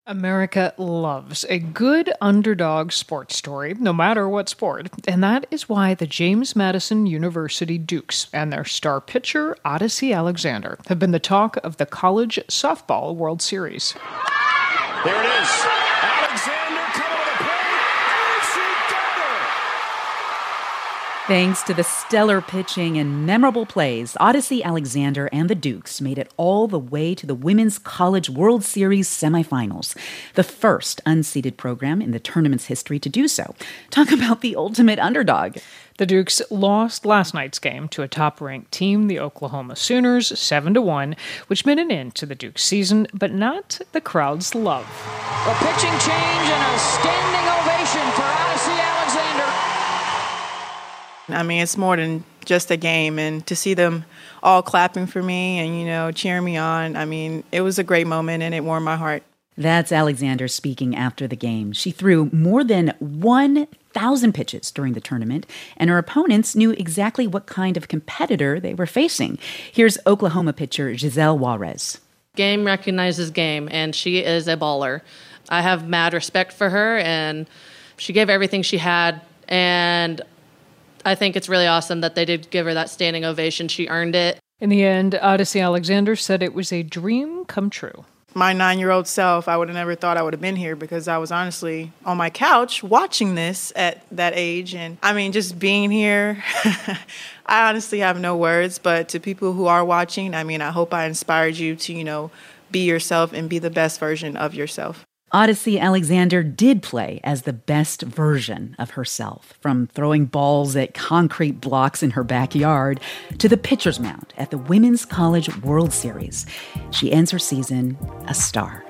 America loves a good underdog sports story, no matter what sport, and that is why the James Madison University Dukes and their star pitcher, Odyssey Alexander, have been the talk of the College Softball World Series. There it is. Alexander coming to the plate, and she got her! Thanks to the stellar pitching and memorable plays, Odyssey Alexander and the Dukes made it all the way to the Women's College World Series semifinals, the first unseeded program in the tournament's history to do so. Talk about the ultimate underdog. The Dukes lost last night's game to a top-ranked team, the Oklahoma Sooners, 7-1, which meant an end to the Dukes season, but not the crowd's love. A pitching change and a standing ovation for Odyssey Alexander. I mean, it's more than just a game, and to see them all clapping for me and, cheering me on, I mean, it was a great moment, and it warmed my heart. That's Alexander speaking after the game. She threw more than 1,000 pitches during the tournament, and her opponents knew exactly what kind of competitor they were facing. Here's Oklahoma pitcher Giselle Juarez. Game recognizes game, and she is a baller. I have mad respect for her, and she gave everything she had, and I think it's really awesome that they did give her that standing ovation. She earned it. In the end, Odyssey Alexander said it was a dream come true. My 9-year-old self, I would have never thought I would have been here because I was honestly on my couch watching this at that age. And I mean, just being here, I honestly have no words. But to people who are watching, I mean, I hope I inspired you to, be yourself and be the best version of yourself. Odyssey Alexander did play as the best version of herself, from throwing balls at concrete blocks in her backyard to the pitcher's mound at the Women's College World Series. She ends her season a star.